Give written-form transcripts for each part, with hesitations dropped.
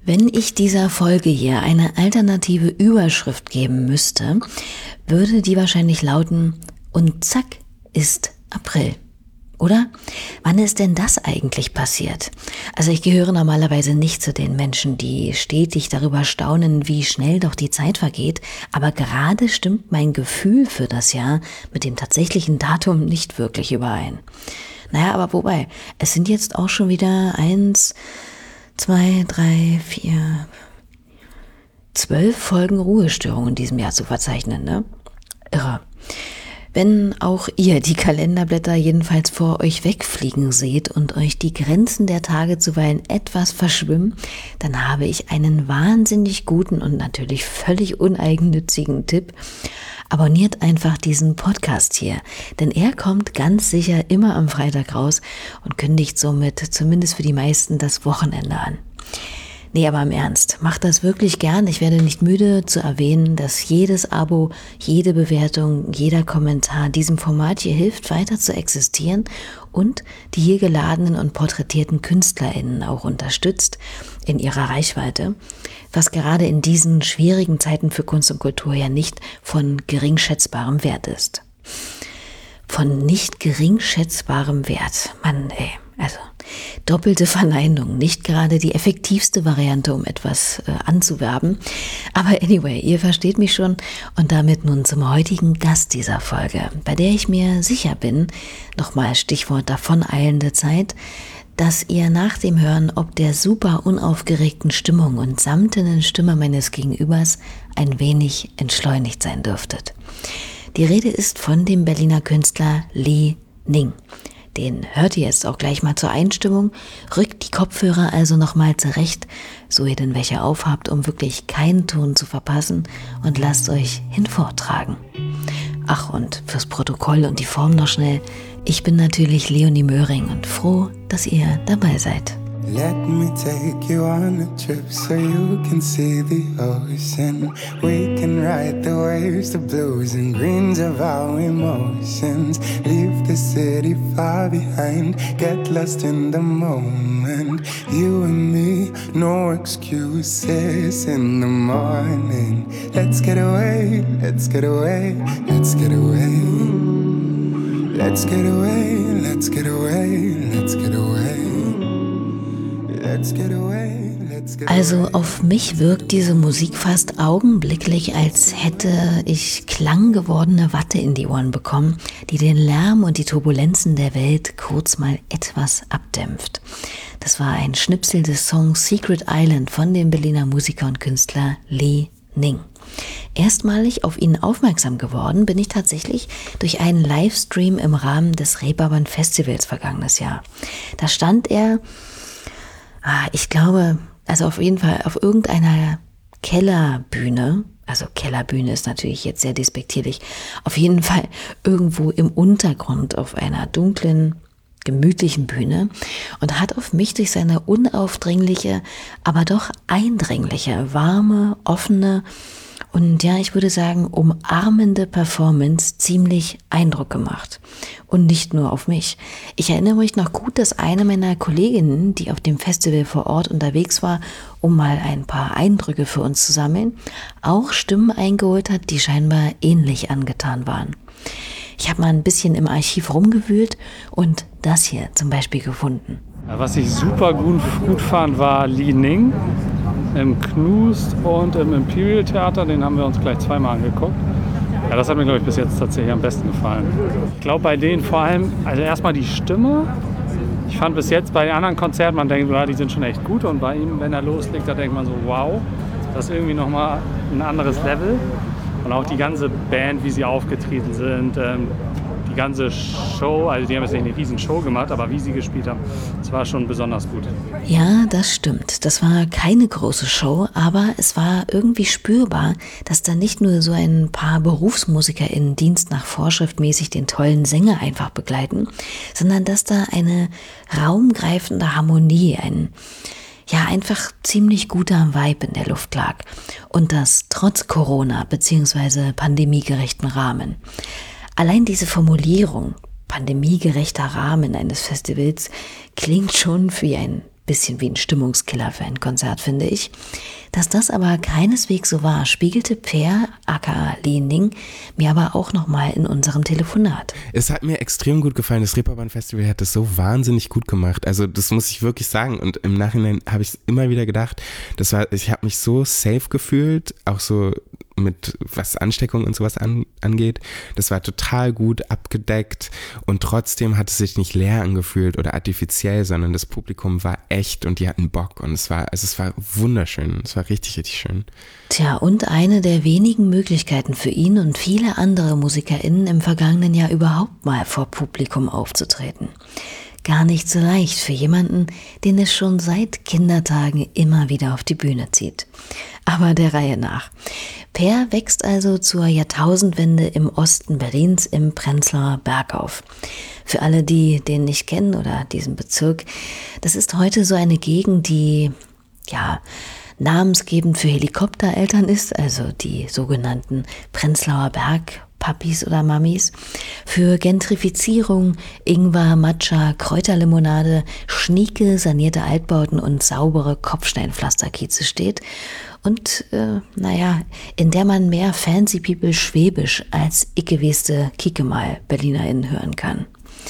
Wenn ich dieser Folge hier eine alternative Überschrift geben müsste, würde die wahrscheinlich lauten: Und zack, ist April. Oder? Wann ist denn das eigentlich passiert? Also ich gehöre normalerweise nicht zu den Menschen, die stetig darüber staunen, wie schnell doch die Zeit vergeht, aber gerade stimmt mein Gefühl für das Jahr mit dem tatsächlichen Datum nicht wirklich überein. Naja, aber wobei, es sind jetzt auch schon wieder 12 Folgen Ruhestörung in diesem Jahr zu verzeichnen, ne? Irre. Wenn auch ihr die Kalenderblätter jedenfalls vor euch wegfliegen seht und euch die Grenzen der Tage zuweilen etwas verschwimmen, dann habe ich einen wahnsinnig guten und natürlich völlig uneigennützigen Tipp. Abonniert einfach diesen Podcast hier, denn er kommt ganz sicher immer am Freitag raus und kündigt somit zumindest für die meisten das Wochenende an. Nee, aber im Ernst, macht das wirklich gern. Ich werde nicht müde zu erwähnen, dass jedes Abo, jede Bewertung, jeder Kommentar diesem Format hier hilft, weiter zu existieren und die hier geladenen und porträtierten KünstlerInnen auch unterstützt in ihrer Reichweite, was gerade in diesen schwierigen Zeiten für Kunst und Kultur ja nicht von geringschätzbarem Wert ist. Von nicht geringschätzbarem Wert. Mann, ey. Also doppelte Verneinung, nicht gerade die effektivste Variante, um etwas anzuwerben. Aber anyway, ihr versteht mich schon und damit nun zum heutigen Gast dieser Folge, bei der ich mir sicher bin, nochmal Stichwort davoneilende Zeit, dass ihr nach dem Hören ob der super unaufgeregten Stimmung und samtenen Stimme meines Gegenübers ein wenig entschleunigt sein dürftet. Die Rede ist von dem Berliner Künstler Li Ning. Den hört ihr jetzt auch gleich mal zur Einstimmung. Rückt die Kopfhörer also nochmal zurecht, so ihr denn welche aufhabt, um wirklich keinen Ton zu verpassen, und lasst euch hinvortragen. Ach, und fürs Protokoll und die Form noch schnell: Ich bin natürlich Leonie Möhring und froh, dass ihr dabei seid. Let me take you on a trip so you can see the ocean. We can ride the waves, the blues and greens of our emotions. Leave the city far behind, get lost in the moment. You and me, no excuses in the morning. Let's get away, let's get away, let's get away. Let's get away, let's get away, let's get away. Also auf mich wirkt diese Musik fast augenblicklich, als hätte ich klanggewordene Watte in die Ohren bekommen, die den Lärm und die Turbulenzen der Welt kurz mal etwas abdämpft. Das war ein Schnipsel des Songs Secret Island von dem Berliner Musiker und Künstler Li Ning. Erstmalig auf ihn aufmerksam geworden bin ich tatsächlich durch einen Livestream im Rahmen des Reeperbahn Festivals vergangenes Jahr. Da stand er, ich glaube, also auf jeden Fall auf irgendeiner Kellerbühne, also Kellerbühne ist natürlich jetzt sehr despektierlich, auf jeden Fall irgendwo im Untergrund auf einer dunklen, gemütlichen Bühne und hat auf mich durch seine unaufdringliche, aber doch eindringliche, warme, offene und ja, ich würde sagen, umarmende Performance ziemlich Eindruck gemacht. Und nicht nur auf mich. Ich erinnere mich noch gut, dass eine meiner Kolleginnen, die auf dem Festival vor Ort unterwegs war, um mal ein paar Eindrücke für uns zu sammeln, auch Stimmen eingeholt hat, die scheinbar ähnlich angetan waren. Ich habe mal ein bisschen im Archiv rumgewühlt und das hier zum Beispiel gefunden. Was ich super gut fand, war Li Ning im Knust und im Imperial Theater. Den haben wir uns gleich zweimal angeguckt. Ja, das hat mir, glaube ich, bis jetzt tatsächlich am besten gefallen. Ich glaube, bei denen vor allem, also erstmal die Stimme. Ich fand bis jetzt bei den anderen Konzerten, man denkt, ja, die sind schon echt gut. Und bei ihm, wenn er loslegt, da denkt man so, wow, das ist irgendwie nochmal ein anderes Level. Und auch die ganze Band, wie sie aufgetreten sind, die ganze Show, also die haben jetzt nicht eine riesen Show gemacht, aber wie sie gespielt haben, das war schon besonders gut. Ja, das stimmt. Das war keine große Show, aber es war irgendwie spürbar, dass da nicht nur so ein paar BerufsmusikerInnen Dienst nach Vorschrift mäßig den tollen Sänger einfach begleiten, sondern dass da eine raumgreifende Harmonie, einfach ziemlich guter Vibe in der Luft lag. Und das trotz Corona bzw. pandemiegerechten Rahmen. Allein diese Formulierung, pandemiegerechter Rahmen eines Festivals, klingt schon wie ein bisschen wie ein Stimmungskiller für ein Konzert, finde ich. Dass das aber keineswegs so war, spiegelte Per, aka Li Ning, mir aber auch nochmal in unserem Telefonat. Es hat mir extrem gut gefallen. Das Reeperbahn-Festival hat das so wahnsinnig gut gemacht. Also das muss ich wirklich sagen. Und im Nachhinein habe ich immer wieder gedacht, ich habe mich so safe gefühlt, auch so mit was Ansteckung und sowas angeht. Das war total gut abgedeckt und trotzdem hat es sich nicht leer angefühlt oder artifiziell, sondern das Publikum war echt und die hatten Bock und es war wunderschön. Es war richtig, richtig schön. Tja, und eine der wenigen Möglichkeiten für ihn und viele andere MusikerInnen im vergangenen Jahr überhaupt mal vor Publikum aufzutreten. Gar nicht so leicht für jemanden, den es schon seit Kindertagen immer wieder auf die Bühne zieht. Aber der Reihe nach. Per wächst also zur Jahrtausendwende im Osten Berlins im Prenzlauer Berg auf. Für alle, die den nicht kennen oder diesen Bezirk, das ist heute so eine Gegend, die, namensgebend für Helikoptereltern ist, also die sogenannten Prenzlauer Berg Papis oder Mamis, für Gentrifizierung, Ingwer, Matcha, Kräuterlimonade, schnieke, sanierte Altbauten und saubere Kopfsteinpflasterkieze steht und, in der man mehr Fancy People Schwäbisch als ickeweste Kiekemal BerlinerInnen hören kann.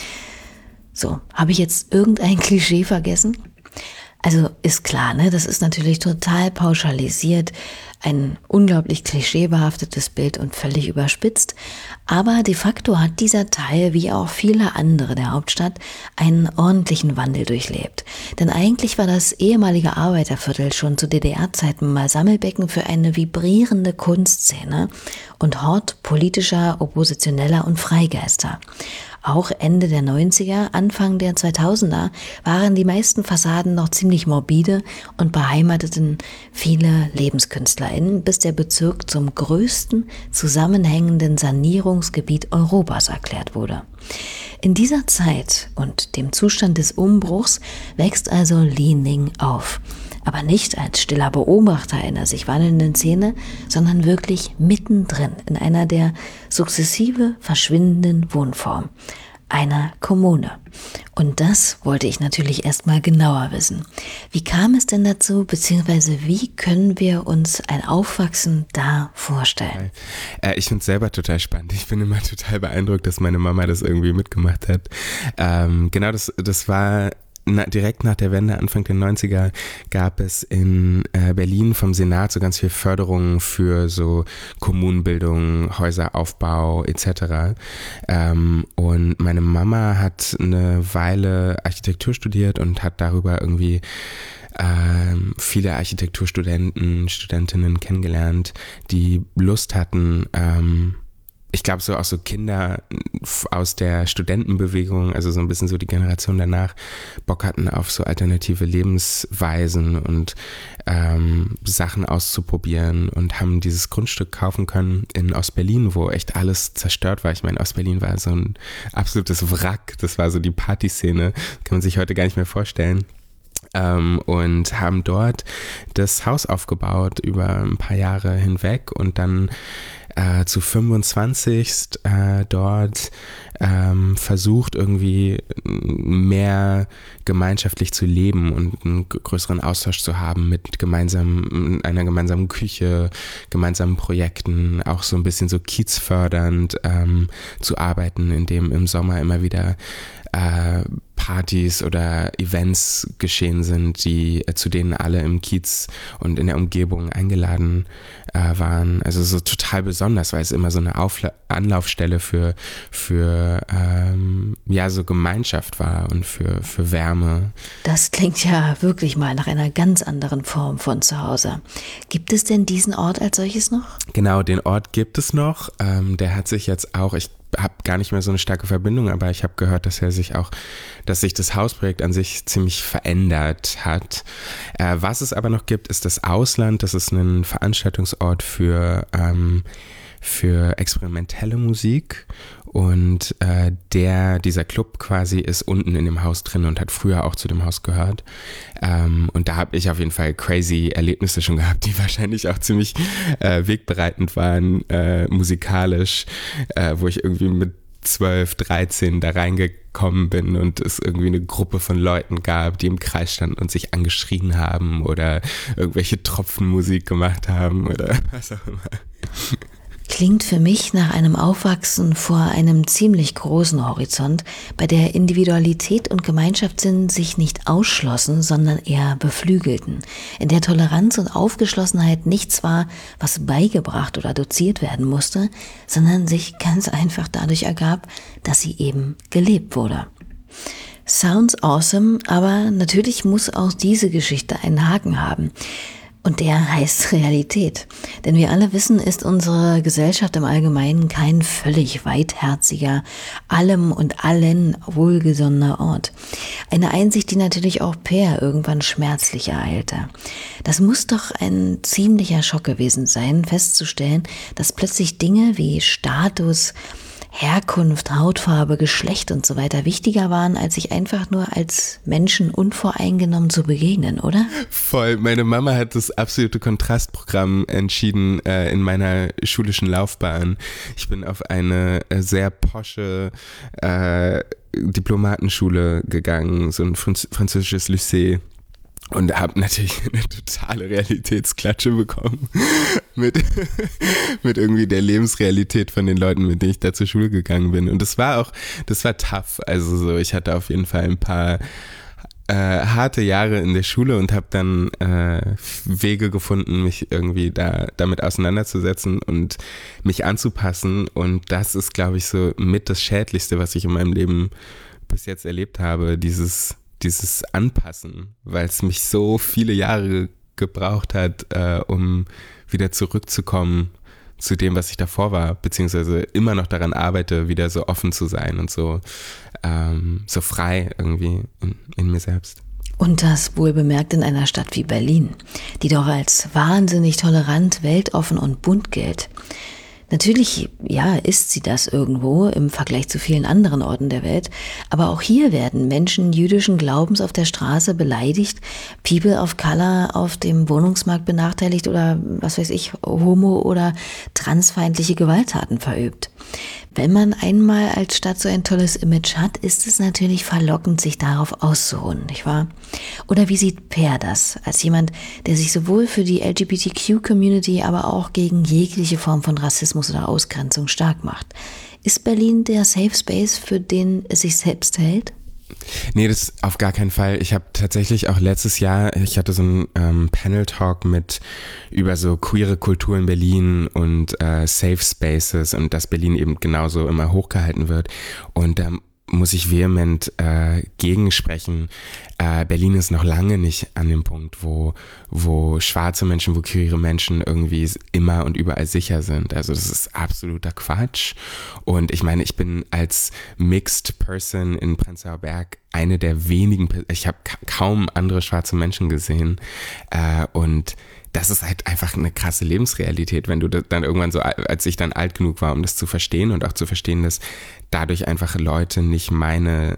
So, habe ich jetzt irgendein Klischee vergessen? Also ist klar, ne? Das ist natürlich total pauschalisiert, ein unglaublich klischeebehaftetes Bild und völlig überspitzt. Aber de facto hat dieser Teil, wie auch viele andere der Hauptstadt, einen ordentlichen Wandel durchlebt. Denn eigentlich war das ehemalige Arbeiterviertel schon zu DDR-Zeiten mal Sammelbecken für eine vibrierende Kunstszene und Hort politischer, oppositioneller und Freigeister. Auch Ende der 90er, Anfang der 2000er waren die meisten Fassaden noch ziemlich morbide und beheimateten viele LebenskünstlerInnen, bis der Bezirk zum größten zusammenhängenden Sanierungsgebiet Europas erklärt wurde. In dieser Zeit und dem Zustand des Umbruchs wächst also Li Ning auf. Aber nicht als stiller Beobachter einer sich wandelnden Szene, sondern wirklich mittendrin in einer der sukzessive verschwindenden Wohnformen, einer Kommune. Und das wollte ich natürlich erstmal genauer wissen. Wie kam es denn dazu, beziehungsweise wie können wir uns ein Aufwachsen da vorstellen? Ich finde es selber total spannend. Ich bin immer total beeindruckt, dass meine Mama das irgendwie mitgemacht hat. Das war direkt nach der Wende, Anfang der 90er, gab es in Berlin vom Senat so ganz viel Förderungen für so Kommunenbildung, Häuseraufbau etc. Und meine Mama hat eine Weile Architektur studiert und hat darüber irgendwie viele Studentinnen kennengelernt, die Lust hatten, ich glaube so auch so Kinder aus der Studentenbewegung, also so ein bisschen so die Generation danach, Bock hatten auf so alternative Lebensweisen und Sachen auszuprobieren und haben dieses Grundstück kaufen können in Ostberlin, wo echt alles zerstört war. Ich meine, Ostberlin war so ein absolutes Wrack, das war so die Partyszene, kann man sich heute gar nicht mehr vorstellen. Und haben dort das Haus aufgebaut über ein paar Jahre hinweg und dann zu 25 dort versucht irgendwie mehr gemeinschaftlich zu leben und einen größeren Austausch zu haben mit einer gemeinsamen Küche, gemeinsamen Projekten, auch so ein bisschen so kiezfördernd zu arbeiten, in dem im Sommer immer wieder Partys oder Events geschehen sind, zu denen alle im Kiez und in der Umgebung eingeladen waren. Also so total besonders, weil es immer so eine Anlaufstelle für so Gemeinschaft war und für Wärme. Das klingt ja wirklich mal nach einer ganz anderen Form von Zuhause. Gibt es denn diesen Ort als solches noch? Genau, den Ort gibt es noch. Der hat sich jetzt auch, ich habe gar nicht mehr so eine starke Verbindung, aber ich habe gehört, dass sich das Hausprojekt an sich ziemlich verändert hat. Was es aber noch gibt, ist das Ausland. Das ist ein Veranstaltungsort für experimentelle Musik und dieser Club quasi ist unten in dem Haus drin und hat früher auch zu dem Haus gehört. Und da habe ich auf jeden Fall crazy Erlebnisse schon gehabt, die wahrscheinlich auch ziemlich wegbereitend waren, musikalisch, wo ich irgendwie mit 12, 13 da gekommen bin und es irgendwie eine Gruppe von Leuten gab, die im Kreis standen und sich angeschrien haben oder irgendwelche Tropfenmusik gemacht haben oder was auch immer. Klingt für mich nach einem Aufwachsen vor einem ziemlich großen Horizont, bei der Individualität und Gemeinschaftssinn sich nicht ausschlossen, sondern eher beflügelten, in der Toleranz und Aufgeschlossenheit nichts war, was beigebracht oder doziert werden musste, sondern sich ganz einfach dadurch ergab, dass sie eben gelebt wurde. Sounds awesome, aber natürlich muss auch diese Geschichte einen Haken haben. Und der heißt Realität. Denn wir alle wissen, ist unsere Gesellschaft im Allgemeinen kein völlig weitherziger, allem und allen wohlgesonnener Ort. Eine Einsicht, die natürlich auch Per irgendwann schmerzlich ereilte. Das muss doch ein ziemlicher Schock gewesen sein, festzustellen, dass plötzlich Dinge wie Status, Herkunft, Hautfarbe, Geschlecht und so weiter wichtiger waren, als sich einfach nur als Menschen unvoreingenommen zu begegnen, oder? Voll. Meine Mama hat das absolute Kontrastprogramm entschieden in meiner schulischen Laufbahn. Ich bin auf eine sehr posche Diplomatenschule gegangen, so ein französisches Lycée. Und habe natürlich eine totale Realitätsklatsche bekommen mit irgendwie der Lebensrealität von den Leuten, mit denen ich da zur Schule gegangen bin. Und das war tough. Also so, ich hatte auf jeden Fall ein paar harte Jahre in der Schule und habe dann Wege gefunden, mich irgendwie damit auseinanderzusetzen und mich anzupassen. Und das ist, glaube ich, so mit das Schädlichste, was ich in meinem Leben bis jetzt erlebt habe, dieses Anpassen, weil es mich so viele Jahre gebraucht hat, um wieder zurückzukommen zu dem, was ich davor war, beziehungsweise immer noch daran arbeite, wieder so offen zu sein und so frei irgendwie in mir selbst. Und das wohlbemerkt in einer Stadt wie Berlin, die doch als wahnsinnig tolerant, weltoffen und bunt gilt. Natürlich, ja, ist sie das irgendwo im Vergleich zu vielen anderen Orten der Welt, aber auch hier werden Menschen jüdischen Glaubens auf der Straße beleidigt, People of Color auf dem Wohnungsmarkt benachteiligt oder, was weiß ich, homo- oder transfeindliche Gewalttaten verübt. Wenn man einmal als Stadt so ein tolles Image hat, ist es natürlich verlockend, sich darauf auszuruhen, nicht wahr? Oder wie sieht Per das, als jemand, der sich sowohl für die LGBTQ-Community, aber auch gegen jegliche Form von Rassismus oder Ausgrenzung stark macht? Ist Berlin der Safe Space, für den es sich selbst hält? Nee, das auf gar keinen Fall. Ich habe tatsächlich auch letztes Jahr, ich hatte so einen Panel-Talk über so queere Kultur in Berlin und Safe Spaces und dass Berlin eben genauso immer hochgehalten wird. Und da muss ich vehement gegensprechen. Berlin ist noch lange nicht an dem Punkt, wo schwarze Menschen, wo queere Menschen irgendwie immer und überall sicher sind. Also das ist absoluter Quatsch. Und ich meine, ich bin als Mixed Person in Prenzlauer Berg eine der wenigen, ich habe kaum andere schwarze Menschen gesehen. Und das ist halt einfach eine krasse Lebensrealität, wenn du dann irgendwann so, als ich dann alt genug war, um das zu verstehen und auch zu verstehen, dass dadurch einfach Leute nicht meine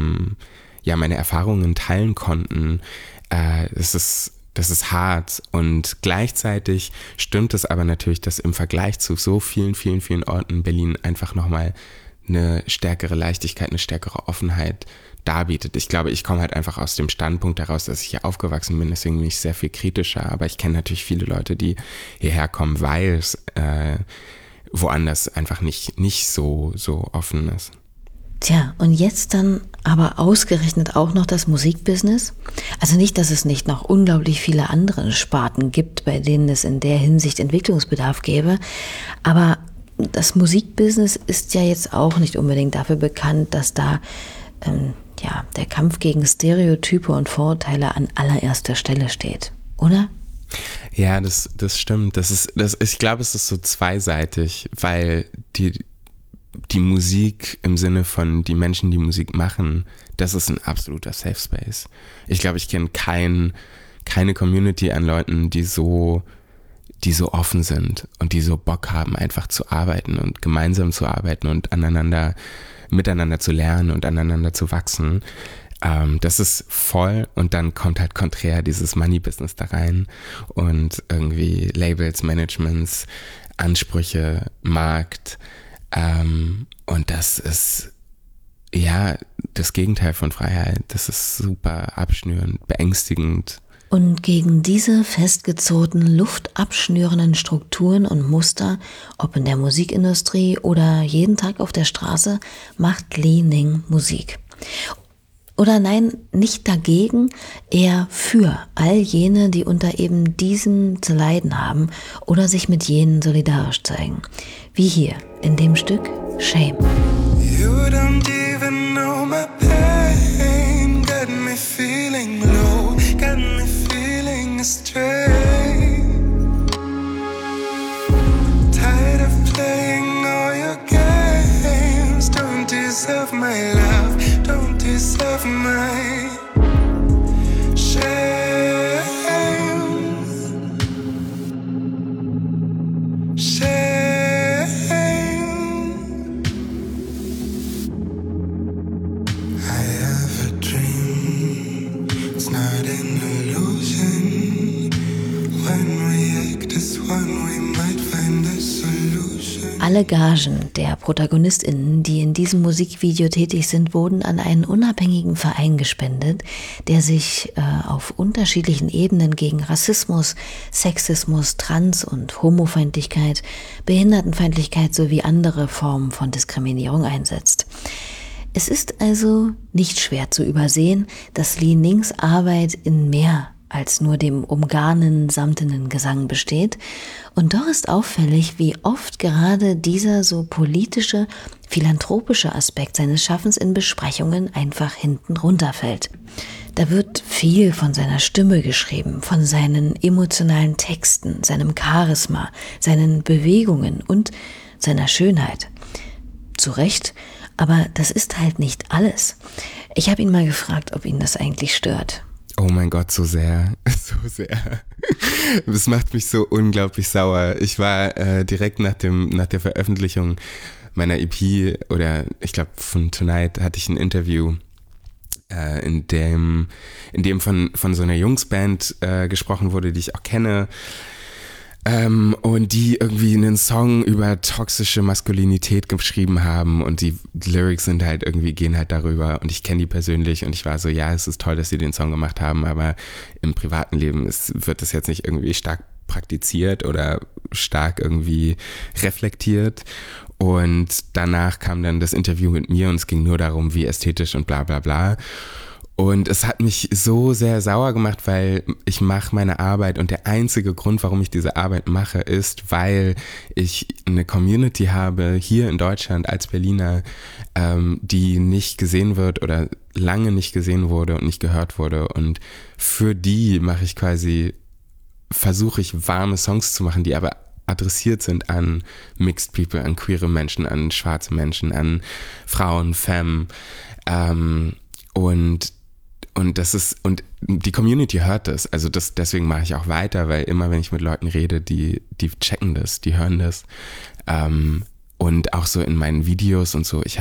Erfahrungen teilen konnten. Das ist hart und gleichzeitig stimmt es aber natürlich, dass im Vergleich zu so vielen, vielen, vielen Orten Berlin einfach nochmal eine stärkere Leichtigkeit, eine stärkere Offenheit darbietet. Ich glaube, ich komme halt einfach aus dem Standpunkt heraus, dass ich hier aufgewachsen bin, deswegen bin ich sehr viel kritischer, aber ich kenne natürlich viele Leute, die hierher kommen, weil es woanders einfach nicht so offen ist. Tja, und jetzt dann aber ausgerechnet auch noch das Musikbusiness? Also nicht, dass es nicht noch unglaublich viele andere Sparten gibt, bei denen es in der Hinsicht Entwicklungsbedarf gäbe, aber das Musikbusiness ist ja jetzt auch nicht unbedingt dafür bekannt, dass da der Kampf gegen Stereotype und Vorurteile an allererster Stelle steht, oder? Ja, das stimmt. Ich glaube, es ist so zweiseitig, weil die Musik im Sinne von die Menschen, die Musik machen, das ist ein absoluter Safe Space. Ich glaube, ich kenne keine Community an Leuten, die so offen sind und die so Bock haben, einfach zu arbeiten und gemeinsam zu arbeiten und miteinander zu lernen und aneinander zu wachsen. Das ist voll und dann kommt halt konträr dieses Money-Business da rein und irgendwie Labels, Managements, Ansprüche, Markt. Und das ist ja, das Gegenteil von Freiheit. Das ist super abschnürend, beängstigend. Und gegen diese festgezurrten, luftabschnürenden Strukturen und Muster, ob in der Musikindustrie oder jeden Tag auf der Straße, macht Li Ning Musik. Oder nein, nicht dagegen, eher für all jene, die unter eben diesem zu leiden haben oder sich mit jenen solidarisch zeigen. Wie hier in dem Stück Shame. You don't even know my pain. Got me feeling low, got me feeling astray. Tired of playing all your games. Don't deserve my love, don't deserve my shame. Shame. I have a dream, it's not an illusion. When we act as one, we might find a solution. Alle Gagen der ProtagonistInnen, die in diesem Musikvideo tätig sind, wurden an einen unabhängigen Verein gespendet, der sich auf unterschiedlichen Ebenen gegen Rassismus, Sexismus, Trans- und Homofeindlichkeit, Behindertenfeindlichkeit sowie andere Formen von Diskriminierung einsetzt. Es ist also nicht schwer zu übersehen, dass Li Nings Arbeit in mehr als nur dem umgarnen, samtenen Gesang besteht. Und doch ist auffällig, wie oft gerade dieser so politische, philanthropische Aspekt seines Schaffens in Besprechungen einfach hinten runterfällt. Da wird viel von seiner Stimme geschrieben, von seinen emotionalen Texten, seinem Charisma, seinen Bewegungen und seiner Schönheit. Zu Recht, aber das ist halt nicht alles. Ich habe ihn mal gefragt, ob ihn das eigentlich stört. Oh mein Gott, so sehr, so sehr. Das macht mich so unglaublich sauer. Ich war direkt nach der Veröffentlichung meiner EP oder ich glaube von Tonight hatte ich ein Interview, in dem von so einer Jungsband gesprochen wurde, die ich auch kenne. Und die irgendwie einen Song über toxische Maskulinität geschrieben haben und die Lyrics sind halt irgendwie, gehen halt darüber und ich kenne die persönlich und ich war so, ja, es ist toll, dass sie den Song gemacht haben, aber im privaten Leben wird das jetzt nicht irgendwie stark praktiziert oder stark irgendwie reflektiert. Und danach kam dann das Interview mit mir und es ging nur darum, wie ästhetisch und bla bla bla. Und es hat mich so sehr sauer gemacht, weil ich mache meine Arbeit und der einzige Grund, warum ich diese Arbeit mache, ist, weil ich eine Community habe hier in Deutschland als Berliner, die nicht gesehen wird oder lange nicht gesehen wurde und nicht gehört wurde. Und für die versuche ich warme Songs zu machen, die aber adressiert sind an Mixed People, an queere Menschen, an schwarze Menschen, an Frauen, Femme, und die Community hört das, also deswegen mache ich auch weiter, weil immer wenn ich mit Leuten rede, die checken das, die hören das, und auch so in meinen Videos und so,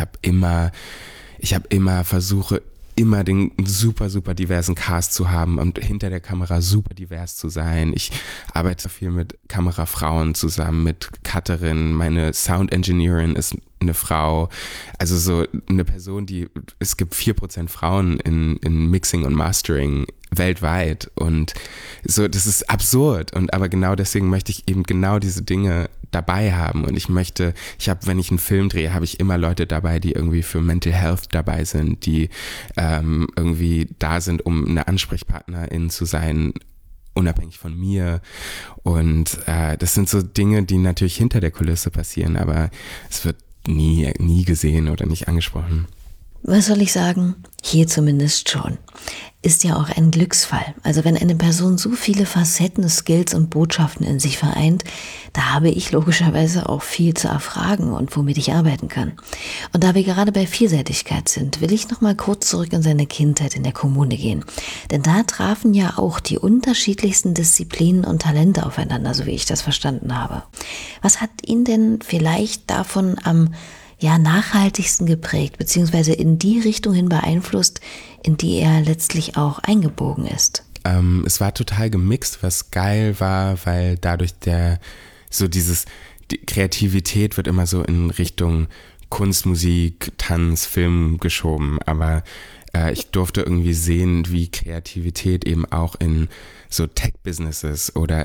versuche immer den super, super diversen Cast zu haben und hinter der Kamera super divers zu sein. Ich arbeite viel mit Kamerafrauen zusammen, mit Cutterin, meine Sound Engineerin ist eine Frau, also so eine Person, es gibt 4% Frauen in Mixing und Mastering weltweit und so, das ist absurd aber genau deswegen möchte ich eben genau diese Dinge dabei haben und wenn ich einen Film drehe, habe ich immer Leute dabei, die irgendwie für Mental Health dabei sind, die irgendwie da sind, um eine Ansprechpartnerin zu sein, unabhängig von mir und das sind so Dinge, die natürlich hinter der Kulisse passieren, aber es wird nie gesehen oder nicht angesprochen. Was soll ich sagen? Hier zumindest schon. Ist ja auch ein Glücksfall. Also wenn eine Person so viele Facetten, Skills und Botschaften in sich vereint, da habe ich logischerweise auch viel zu erfragen und womit ich arbeiten kann. Und da wir gerade bei Vielseitigkeit sind, will ich noch mal kurz zurück in seine Kindheit in der Kommune gehen. Denn da trafen ja auch die unterschiedlichsten Disziplinen und Talente aufeinander, so wie ich das verstanden habe. Was hat ihn denn vielleicht davon am nachhaltigsten geprägt, beziehungsweise in die Richtung hin beeinflusst, in die er letztlich auch eingebogen ist? Es war total gemixt, was geil war, weil dadurch die Kreativität wird immer so in Richtung Kunst, Musik, Tanz, Film geschoben, aber ich durfte irgendwie sehen, wie Kreativität eben auch in so Tech-Businesses oder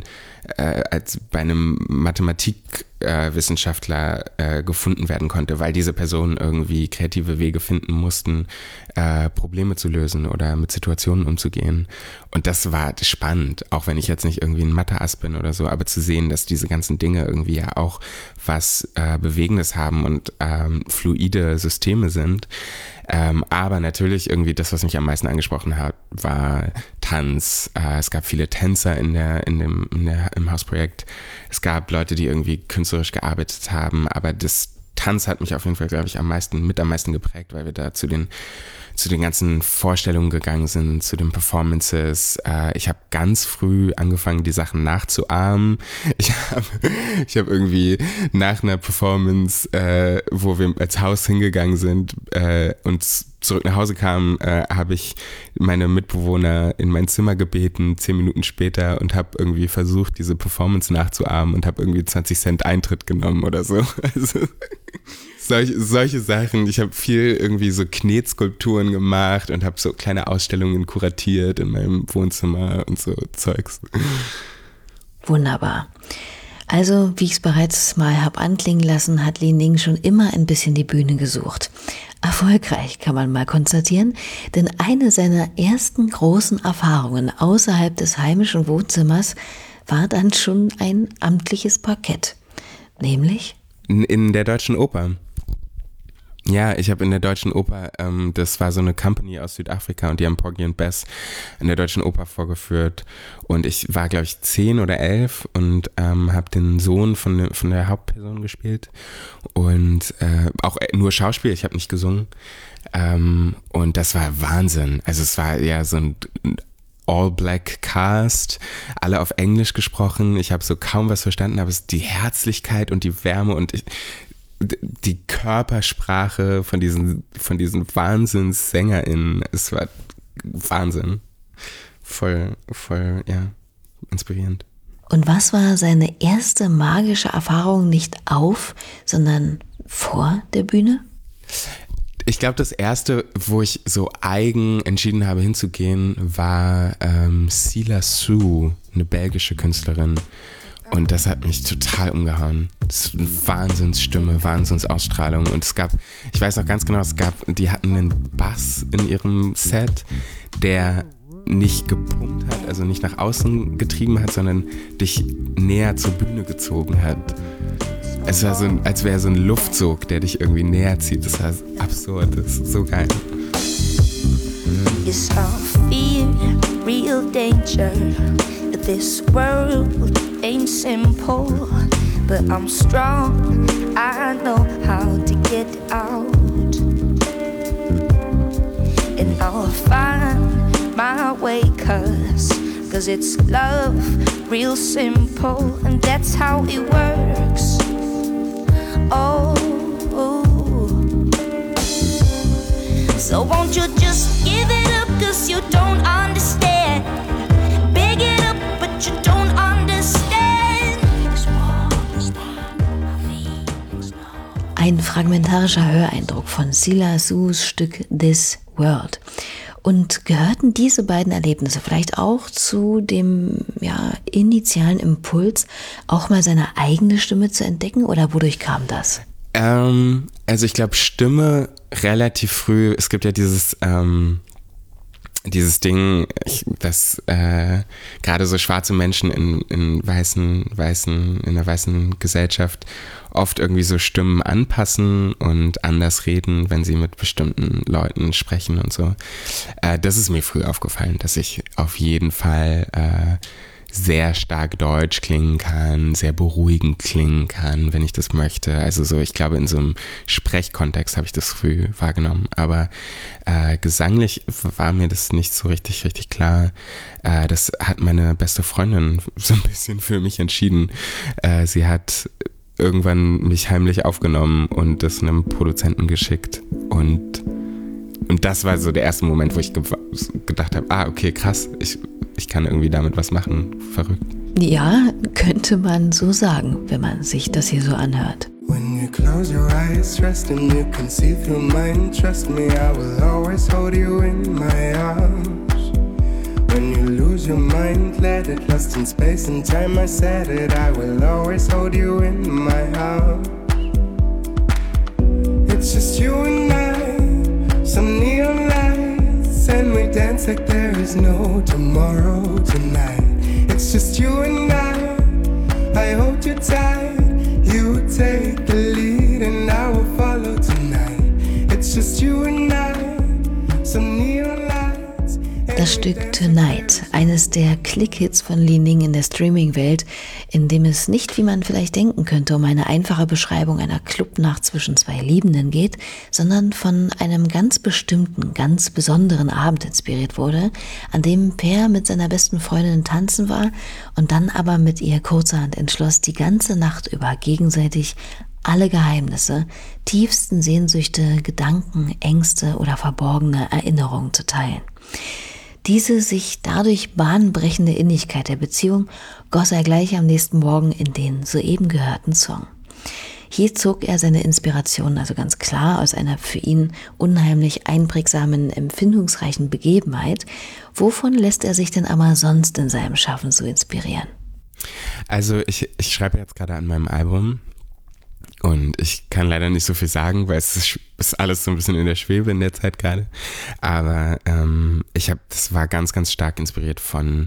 als bei einem Mathematikwissenschaftler gefunden werden konnte, weil diese Personen irgendwie kreative Wege finden mussten, Probleme zu lösen oder mit Situationen umzugehen. Und das war spannend, auch wenn ich jetzt nicht irgendwie ein Mathe-Ass bin oder so, aber zu sehen, dass diese ganzen Dinge irgendwie ja auch was Bewegendes haben und fluide Systeme sind. Aber natürlich irgendwie das, was mich am meisten angesprochen hat, war Tanz. Es gab viele Tänzer im Hausprojekt. Es gab Leute, die irgendwie künstlerisch gearbeitet haben, aber das Tanz hat mich auf jeden Fall, glaube ich, am meisten geprägt, weil wir da zu den ganzen Vorstellungen gegangen sind, zu den Performances. Ich habe ganz früh angefangen, die Sachen nachzuahmen. Ich hab irgendwie nach einer Performance, wo wir als Haus hingegangen sind und zurück nach Hause kamen, habe ich meine Mitbewohner in mein Zimmer gebeten, 10 Minuten später, und habe irgendwie versucht, diese Performance nachzuahmen und habe irgendwie 20 Cent Eintritt genommen oder so. Also solche Sachen. Ich habe viel irgendwie so Knetskulpturen gemacht und habe so kleine Ausstellungen kuratiert in meinem Wohnzimmer und so Zeugs. Wunderbar. Also, wie ich es bereits mal habe anklingen lassen, hat Li Ning schon immer ein bisschen die Bühne gesucht. Erfolgreich, kann man mal konstatieren, denn eine seiner ersten großen Erfahrungen außerhalb des heimischen Wohnzimmers war dann schon ein amtliches Parkett. Nämlich? In der Deutschen Oper. Ja, ich habe in der Deutschen Oper, das war so eine Company aus Südafrika und die haben Porgy und Bess in der Deutschen Oper vorgeführt und ich war, glaube ich, 10 oder 11 und habe den Sohn von der Hauptperson gespielt und auch nur Schauspiel, ich habe nicht gesungen und das war Wahnsinn. Also es war ja so ein All-Black-Cast, alle auf Englisch gesprochen, ich habe so kaum was verstanden, aber es die Herzlichkeit und die Wärme und die Körpersprache von diesen WahnsinnsSängerInnen, es war Wahnsinn. Voll, ja, inspirierend. Und was war seine erste magische Erfahrung nicht auf, sondern vor der Bühne? Ich glaube, das erste, wo ich so eigen entschieden habe hinzugehen, war Sila Sue, eine belgische Künstlerin. Und das hat mich total umgehauen. Das ist eine Wahnsinnsstimme, Wahnsinnsausstrahlung. Und ich weiß noch ganz genau, die hatten einen Bass in ihrem Set, der nicht gepumpt hat, also nicht nach außen getrieben hat, sondern dich näher zur Bühne gezogen hat. Es war so, als wäre so ein Luftzug, der dich irgendwie näher zieht. Das war absurd, das ist so geil. Yes, I fear real danger. This world ain't simple, but I'm strong. I know how to get out, and I'll find my way, cause it's love, real simple, and that's how it works. Oh, so won't you just give it up, cause you don't understand. Big it up, but you don't understand. Ein fragmentarischer Höreindruck von Sila Sues Stück This World. Und gehörten diese beiden Erlebnisse vielleicht auch zu dem initialen Impuls, auch mal seine eigene Stimme zu entdecken, oder wodurch kam das? Also ich glaube, Stimme relativ früh. Es gibt ja dieses Ding, dass gerade so schwarze Menschen in einer weißen Gesellschaft oft irgendwie so Stimmen anpassen und anders reden, wenn sie mit bestimmten Leuten sprechen und so. Das ist mir früh aufgefallen, dass ich auf jeden Fall sehr stark deutsch klingen kann, sehr beruhigend klingen kann, wenn ich das möchte. Also so, ich glaube, in so einem Sprechkontext habe ich das früh wahrgenommen. Aber gesanglich war mir das nicht so richtig klar. Das hat meine beste Freundin so ein bisschen für mich entschieden. Sie hat irgendwann mich heimlich aufgenommen und das einem Produzenten geschickt. Und das war so der erste Moment, wo ich gedacht habe, okay, krass, ich kann irgendwie damit was machen. Verrückt. Ja, könnte man so sagen, wenn man sich das hier so anhört. When you close your eyes, trust and you can see through mine. Trust me, I will always hold you in my arms. When you lose your mind, let it lost in space and time. I said it, I will always hold you in my arms. It's just you and I, some neon lights, and we dance like there is no tomorrow tonight. It's just you and I hold you tight. You take the lead and I will follow tonight. It's just you and I, some neon lights. Das Stück Tonight, eines der Klick-Hits von Li Ning in der Streaming-Welt, in dem es nicht, wie man vielleicht denken könnte, um eine einfache Beschreibung einer Clubnacht zwischen zwei Liebenden geht, sondern von einem ganz bestimmten, ganz besonderen Abend inspiriert wurde, an dem Per mit seiner besten Freundin tanzen war und dann aber mit ihr kurzerhand entschloss, die ganze Nacht über gegenseitig alle Geheimnisse, tiefsten Sehnsüchte, Gedanken, Ängste oder verborgene Erinnerungen zu teilen. Diese sich dadurch bahnbrechende Innigkeit der Beziehung goss er gleich am nächsten Morgen in den soeben gehörten Song. Hier zog er seine Inspiration also ganz klar aus einer für ihn unheimlich einprägsamen, empfindungsreichen Begebenheit. Wovon lässt er sich denn aber sonst in seinem Schaffen so inspirieren? Also ich schreibe jetzt gerade an meinem Album. Und ich kann leider nicht so viel sagen, weil es ist alles so ein bisschen in der Schwebe in der Zeit gerade. Aber das war ganz, ganz stark inspiriert von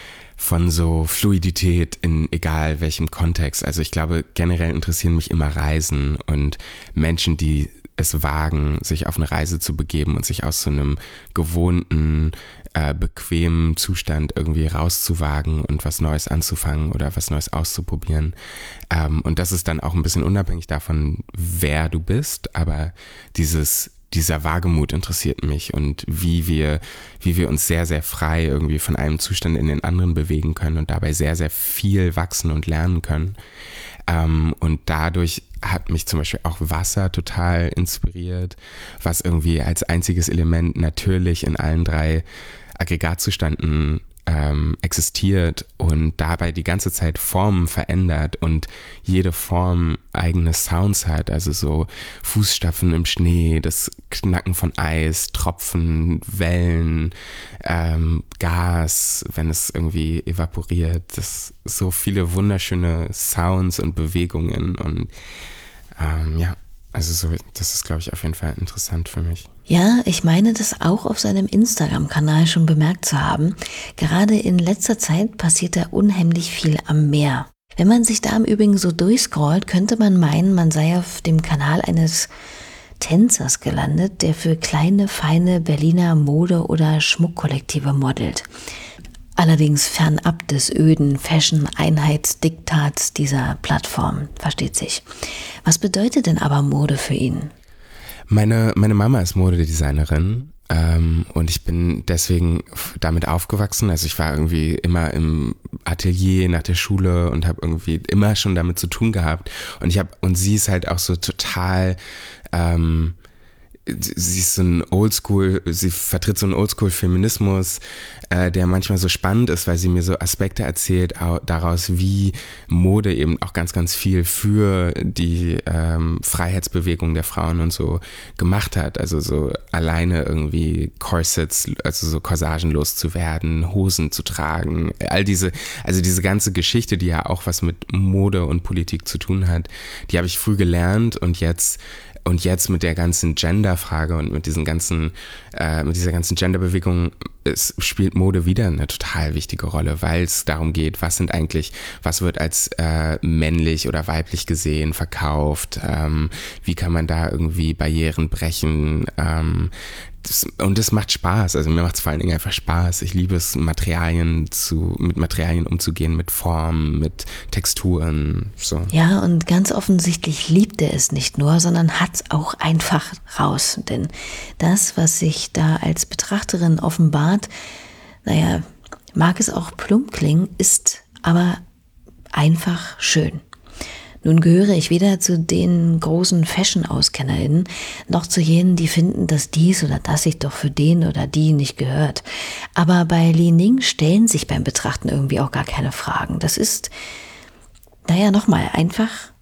so Fluidität in egal welchem Kontext. Also ich glaube, generell interessieren mich immer Reisen und Menschen, die es wagen, sich auf eine Reise zu begeben und sich aus so einem gewohnten, bequemen Zustand irgendwie rauszuwagen und was Neues anzufangen oder was Neues auszuprobieren. Und das ist dann auch ein bisschen unabhängig davon, wer du bist, aber dieser Wagemut interessiert mich und wie wir uns sehr, sehr frei irgendwie von einem Zustand in den anderen bewegen können und dabei sehr, sehr viel wachsen und lernen können. Und dadurch hat mich zum Beispiel auch Wasser total inspiriert, was irgendwie als einziges Element natürlich in allen 3 Aggregatzuständen existiert und dabei die ganze Zeit Formen verändert und jede Form eigene Sounds hat, also so Fußstapfen im Schnee, das Knacken von Eis, Tropfen, Wellen, Gas, wenn es irgendwie evaporiert, das so viele wunderschöne Sounds und Bewegungen und also so, das ist, glaube ich, auf jeden Fall interessant für mich. Ja, ich meine, das auch auf seinem Instagram-Kanal schon bemerkt zu haben. Gerade in letzter Zeit passiert da unheimlich viel am Meer. Wenn man sich da im Übrigen so durchscrollt, könnte man meinen, man sei auf dem Kanal eines Tänzers gelandet, der für kleine, feine Berliner Mode- oder Schmuckkollektive modelt. Allerdings fernab des öden Fashion-Einheitsdiktats dieser Plattform, versteht sich. Was bedeutet denn aber Mode für ihn? Meine Mama ist Modedesignerin und ich bin deswegen damit aufgewachsen. Also ich war irgendwie immer im Atelier nach der Schule und habe irgendwie immer schon damit zu tun gehabt. Und sie ist halt auch so total sie ist so ein Oldschool, sie vertritt so einen Oldschool-Feminismus, der manchmal so spannend ist, weil sie mir so Aspekte erzählt daraus, wie Mode eben auch ganz, ganz viel für die Freiheitsbewegung der Frauen und so gemacht hat. Also so alleine irgendwie Corsets, also so Corsagen loszuwerden, Hosen zu tragen, diese ganze Geschichte, die ja auch was mit Mode und Politik zu tun hat, die habe ich früh gelernt und jetzt mit der ganzen Gender-Frage und mit dieser ganzen Gender-Bewegung spielt Mode wieder eine total wichtige Rolle, weil es darum geht, was wird als männlich oder weiblich gesehen, verkauft, wie kann man da irgendwie Barrieren brechen, und das macht Spaß, also mir macht es vor allen Dingen einfach Spaß. Ich liebe es, mit Materialien umzugehen, mit Formen, mit Texturen, so. Ja, und ganz offensichtlich liebt er es nicht nur, sondern hat es auch einfach raus. Denn das, was sich da als Betrachterin offenbart, mag es auch plump klingen, ist aber einfach schön. Nun gehöre ich weder zu den großen Fashion-AuskennerInnen, noch zu jenen, die finden, dass dies oder das sich doch für den oder die nicht gehört. Aber bei Li Ning stellen sich beim Betrachten irgendwie auch gar keine Fragen. Das ist, einfach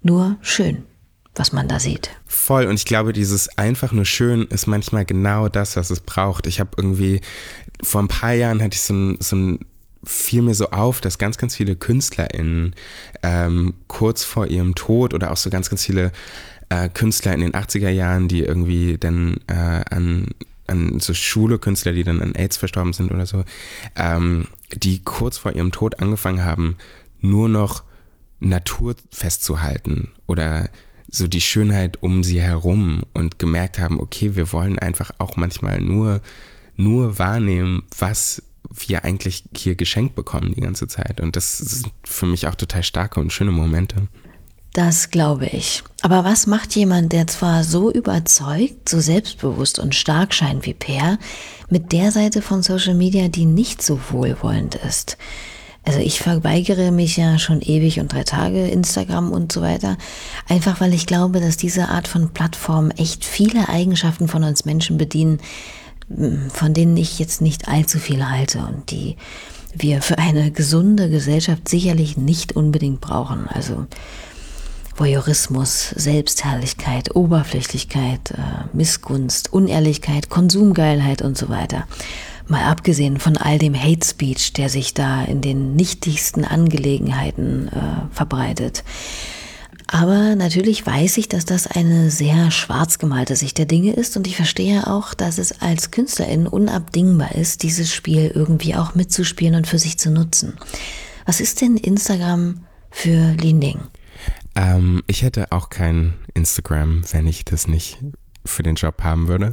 nur schön, was man da sieht. Voll, und ich glaube, dieses einfach nur schön ist manchmal genau das, was es braucht. Ich habe irgendwie, vor ein paar Jahren hatte ich fiel mir so auf, dass ganz, ganz viele KünstlerInnen kurz vor ihrem Tod oder auch so ganz, ganz viele Künstler in den 80er Jahren, die irgendwie dann an so Schule-Künstler, die dann an AIDS verstorben sind oder so, die kurz vor ihrem Tod angefangen haben, nur noch Natur festzuhalten oder so die Schönheit um sie herum und gemerkt haben, okay, wir wollen einfach auch manchmal nur wahrnehmen, was wir eigentlich hier geschenkt bekommen die ganze Zeit. Und das sind für mich auch total starke und schöne Momente. Das glaube ich. Aber was macht jemand, der zwar so überzeugt, so selbstbewusst und stark scheint wie Per, mit der Seite von Social Media, die nicht so wohlwollend ist? Also ich verweigere mich ja schon ewig und 3 Tage Instagram und so weiter, einfach weil ich glaube, dass diese Art von Plattformen echt viele Eigenschaften von uns Menschen bedienen, von denen ich jetzt nicht allzu viel halte und die wir für eine gesunde Gesellschaft sicherlich nicht unbedingt brauchen. Also Voyeurismus, Selbstherrlichkeit, Oberflächlichkeit, Missgunst, Unehrlichkeit, Konsumgeilheit und so weiter. Mal abgesehen von all dem Hate Speech, der sich da in den nichtigsten Angelegenheiten verbreitet. Aber natürlich weiß ich, dass das eine sehr schwarz gemalte Sicht der Dinge ist und ich verstehe auch, dass es als Künstlerin unabdingbar ist, dieses Spiel irgendwie auch mitzuspielen und für sich zu nutzen. Was ist denn Instagram für Lining? Ich hätte auch kein Instagram, wenn ich das nicht für den Job haben würde.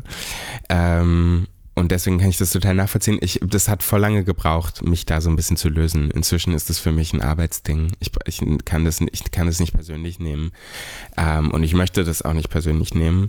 Und deswegen kann ich das total nachvollziehen. Das hat voll lange gebraucht, mich da so ein bisschen zu lösen. Inzwischen ist das für mich ein Arbeitsding. Ich kann das nicht persönlich nehmen. Und ich möchte das auch nicht persönlich nehmen.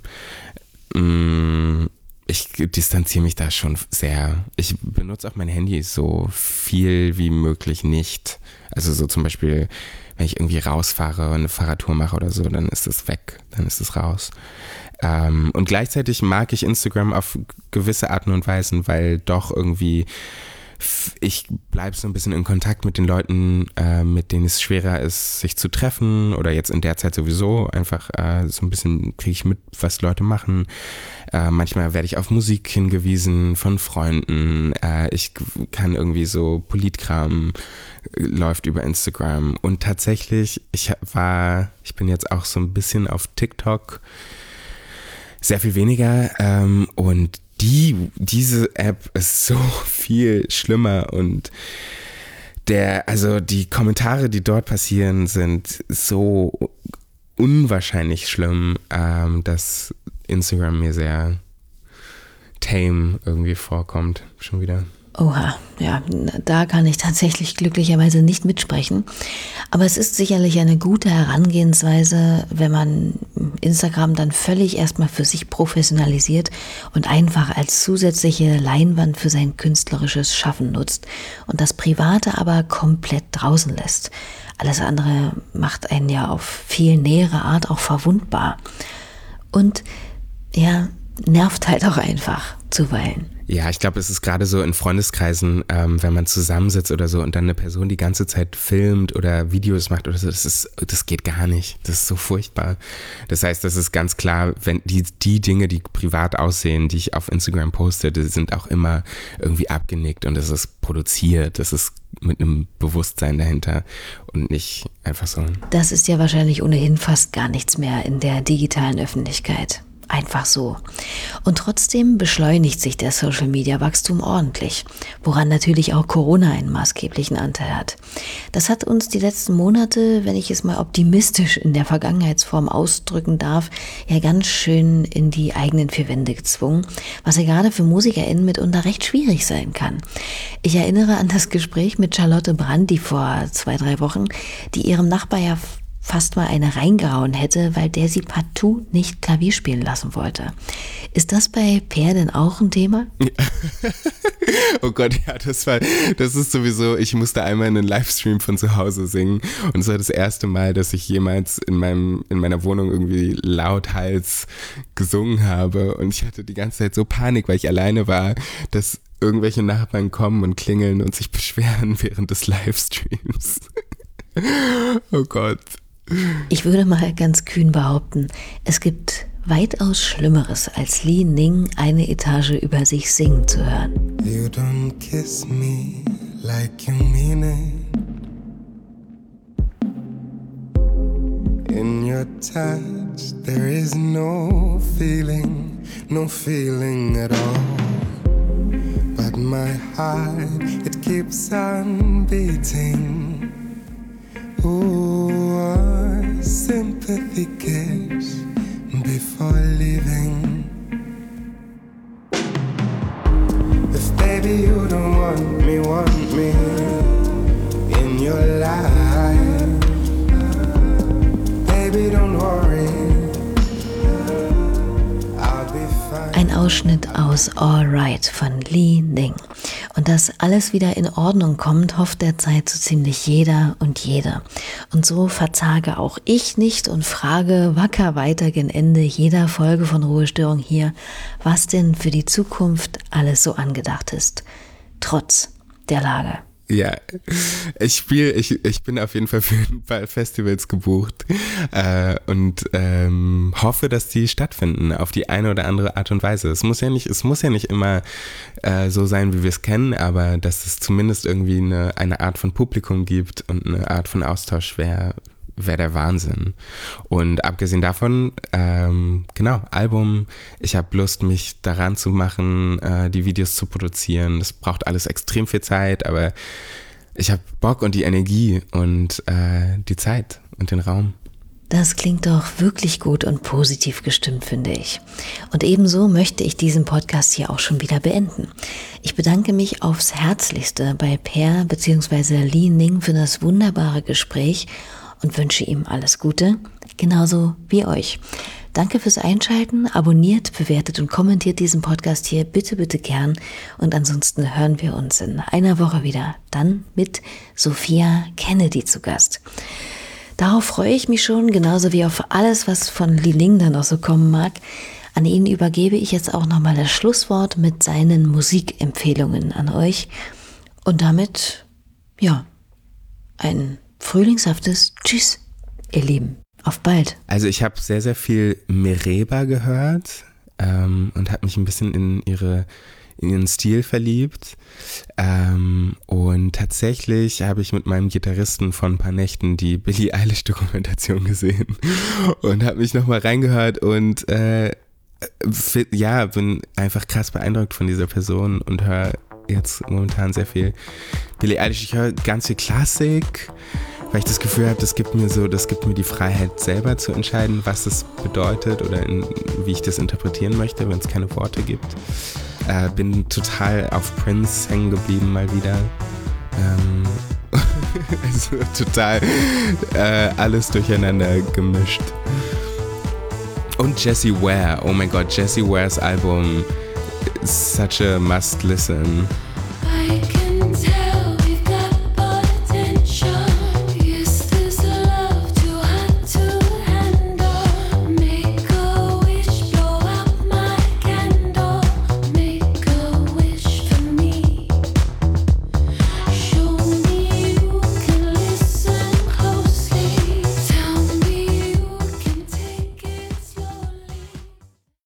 Ich distanziere mich da schon sehr. Ich benutze auch mein Handy so viel wie möglich nicht. Also so zum Beispiel, wenn ich irgendwie rausfahre und eine Fahrradtour mache oder so, dann ist es weg, dann ist es raus. Und gleichzeitig mag ich Instagram auf gewisse Arten und Weisen, weil doch irgendwie ich bleibe so ein bisschen in Kontakt mit den Leuten, mit denen es schwerer ist, sich zu treffen oder jetzt in der Zeit sowieso einfach so ein bisschen kriege ich mit, was Leute machen. Manchmal werde ich auf Musik hingewiesen von Freunden. Ich kann irgendwie so Politkram läuft über Instagram und tatsächlich, ich bin jetzt auch so ein bisschen auf TikTok, sehr viel weniger und diese App ist so viel schlimmer und die Kommentare, die dort passieren, sind so unwahrscheinlich schlimm, dass Instagram mir sehr tame irgendwie vorkommt, schon wieder. Oha, ja, da kann ich tatsächlich glücklicherweise nicht mitsprechen. Aber es ist sicherlich eine gute Herangehensweise, wenn man Instagram dann völlig erstmal für sich professionalisiert und einfach als zusätzliche Leinwand für sein künstlerisches Schaffen nutzt und das Private aber komplett draußen lässt. Alles andere macht einen ja auf viel nähere Art auch verwundbar. Und ja, nervt halt auch einfach zuweilen. Ja, ich glaube, es ist gerade so in Freundeskreisen, wenn man zusammensitzt oder so und dann eine Person die ganze Zeit filmt oder Videos macht oder so, das geht gar nicht. Das ist so furchtbar. Das heißt, das ist ganz klar, wenn die Dinge, die privat aussehen, die ich auf Instagram poste, die sind auch immer irgendwie abgenickt und es ist produziert. Das ist mit einem Bewusstsein dahinter und nicht einfach so. Das ist ja wahrscheinlich ohnehin fast gar nichts mehr in der digitalen Öffentlichkeit. Einfach so. Und trotzdem beschleunigt sich der Social-Media-Wachstum ordentlich, woran natürlich auch Corona einen maßgeblichen Anteil hat. Das hat uns die letzten Monate, wenn ich es mal optimistisch in der Vergangenheitsform ausdrücken darf, ja ganz schön in die eigenen 4 Wände gezwungen, was ja gerade für MusikerInnen mitunter recht schwierig sein kann. Ich erinnere an das Gespräch mit Charlotte Brandt vor 2-3 Wochen, die ihrem Nachbar ja fast mal eine reingehauen hätte, weil der sie partout nicht Klavier spielen lassen wollte. Ist das bei Per denn auch ein Thema? Oh Gott, ja, das ist sowieso, ich musste einmal in einen Livestream von zu Hause singen und es war das erste Mal, dass ich jemals in meiner Wohnung irgendwie lauthals gesungen habe und ich hatte die ganze Zeit so Panik, weil ich alleine war, dass irgendwelche Nachbarn kommen und klingeln und sich beschweren während des Livestreams. Oh Gott. Ich würde mal ganz kühn behaupten, es gibt weitaus Schlimmeres, als Li Ning eine Etage über sich singen zu hören. You don't kiss me like you mean it. In your touch there is no feeling at all. But my heart, it keeps on beating. Ooh, a sympathy kiss before leaving. If baby you don't want me in your life, baby don't worry, I'll be fine. Ein Ausschnitt aus All Right von Li Ning. Und dass alles wieder in Ordnung kommt, hofft derzeit so ziemlich jeder und jede. Und so verzage auch ich nicht und frage wacker weiter gen Ende jeder Folge von Ruhestörung hier, was denn für die Zukunft alles so angedacht ist. Trotz der Lage. Ja, ich bin auf jeden Fall für ein paar Festivals gebucht und hoffe, dass die stattfinden auf die eine oder andere Art und Weise. Es muss ja nicht immer so sein, wie wir es kennen, aber dass es zumindest irgendwie eine Art von Publikum gibt und eine Art von Austausch wäre der Wahnsinn. Und abgesehen davon, Album, ich habe Lust, mich daran zu machen, die Videos zu produzieren. Das braucht alles extrem viel Zeit, aber ich habe Bock und die Energie und die Zeit und den Raum. Das klingt doch wirklich gut und positiv gestimmt, finde ich. Und ebenso möchte ich diesen Podcast hier auch schon wieder beenden. Ich bedanke mich aufs Herzlichste bei Per bzw. Li Ning für das wunderbare Gespräch und wünsche ihm alles Gute, genauso wie euch. Danke fürs Einschalten, abonniert, bewertet und kommentiert diesen Podcast hier bitte, bitte gern. Und ansonsten hören wir uns in einer Woche wieder, dann mit Sophia Kennedy zu Gast. Darauf freue ich mich schon, genauso wie auf alles, was von Li Ning dann noch so kommen mag. An ihn übergebe ich jetzt auch nochmal das Schlusswort mit seinen Musikempfehlungen an euch. Und damit, ein frühlingshaftes Tschüss, ihr Lieben. Auf bald. Also ich habe sehr, sehr viel Mereba gehört und habe mich ein bisschen in ihren Stil verliebt. Und tatsächlich habe ich mit meinem Gitarristen vor ein paar Nächten die Billie Eilish-Dokumentation gesehen und habe mich nochmal reingehört und bin einfach krass beeindruckt von dieser Person und höre jetzt momentan sehr viel Billie Eilish. Ich höre ganz viel Klassik, weil ich das Gefühl habe, das gibt mir die Freiheit, selber zu entscheiden, was es bedeutet oder wie ich das interpretieren möchte, wenn es keine Worte gibt. Bin total auf Prince hängen geblieben mal wieder. Also total alles durcheinander gemischt. Und Jessie Ware, oh mein Gott, Jessie Wares Album is such a must listen.